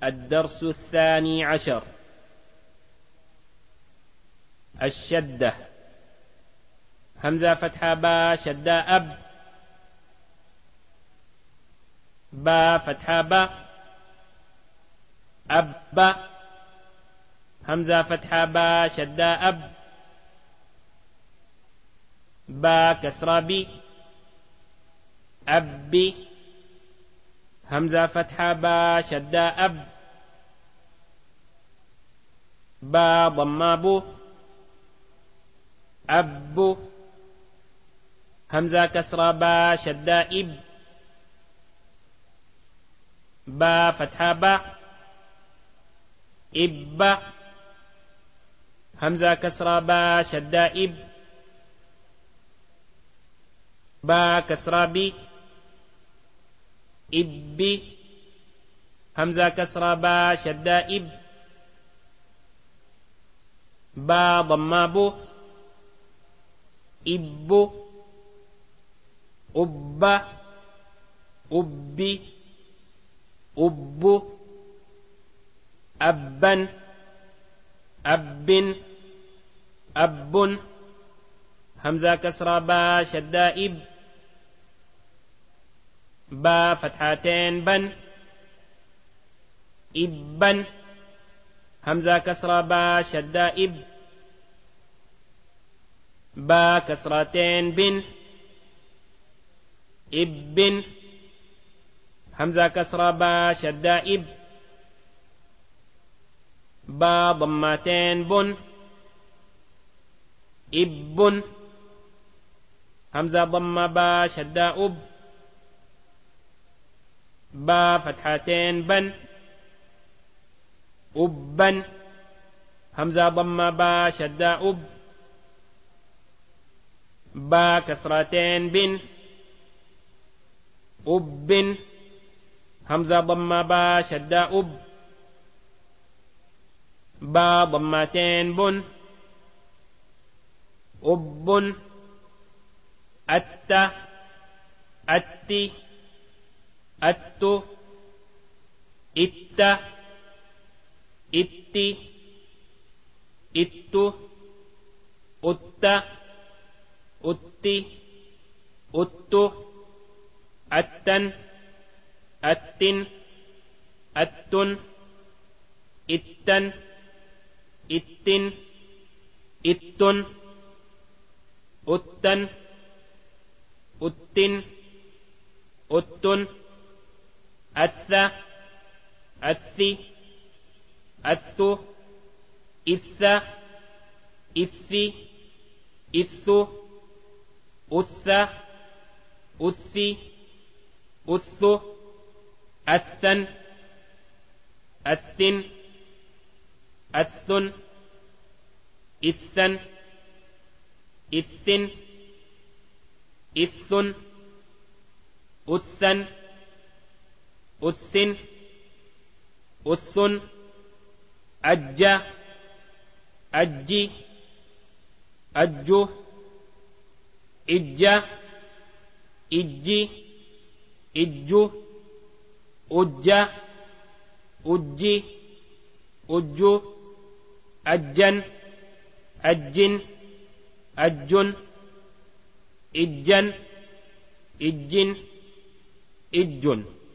الدرس 12. الشدة. همزة فتحة با شدة أب، با فتحة با أب، همزة فتحة با شدة أب، با كسرة بي أبي، همزة فتحة با شدة أب، با ضمة بو أب، همزة كسرة با شدة إب، با فتحة با إب، همزة كسرة با شدة إب، با كسرة بي إبي، همزة كسرة با شدة إب، با ضمة بو إب، أب، أبي، أب، أبا، أب، أب، همزة كسرة با شدة إب، با فتحتين بن إبا، همزة كسرة با شدة إب، با كسرتين بن إب، همزة كسرة با شدة إب، با ضمتين بن إب، همزة ضمة با شدة أب، با فتحتين بن أبا، همزة ضمة با شدة أب، با كسرتين بن أب، همزة ضمة با شدة أب، با ضمتين بن أب، أت، أتي، أت، إت، إتي، إت، أت، أتي، أت، أتن، أتن، أتن، إتن، إتن، إتن، أتن، أتن، أتن، أث، أثي، أث، إث، إثي، إث، أث، أثي، أث، أثن، أثن، أثن، إثن، إثن، إثن، أثن، أثن، أثن، أج، أجي، أج، إج، إجي، إج، أج، أجي، أج، أجن، أجن، أجن، إجن، إجن، إجن.